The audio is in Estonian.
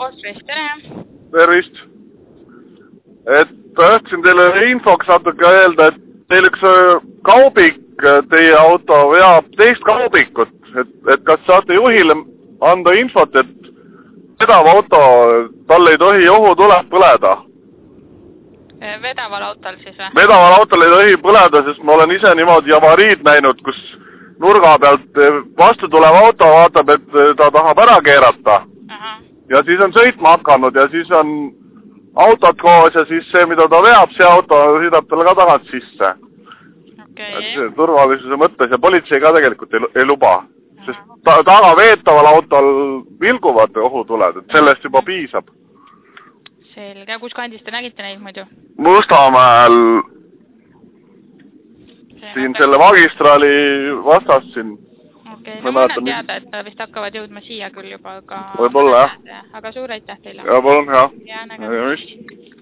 Ostris, tere! Tervist! Tahtsin teile infoks natuke öelda, et teil üks kaubik, teie auto veab teist kaubikut, et kas saate juhile anda infot, et vedav auto, tal ei tohi ohutuled põleda. Vedaval autol siis või? Vedaval autol ei tohi põleda, sest ma olen ise niimoodi avariid näinud, kus nurga pealt vastu tulev auto vaatab, et ta tahab ära keerata. Aha. Ja siis on sõitma hakanud ja siis on autod koos ja siis see, mida ta veab, see auto sõidab talle ka tagant sisse. Okay. Turvalisuse mõttes ja politsei ka tegelikult ei luba. Sest taga veetaval autol vilguvad ohutuled, et sellest juba piisab. Selge. Kus kandis te nägite neid muidu? Mustamäel. Siin selle magistraali vastas siin. Okei, no ma olen teada, et vist hakkavad jõudma siia küll juba, aga... Võib-olla, jah. Aga suur aitäh teile. Ja, palun, jah. Ja nägemist.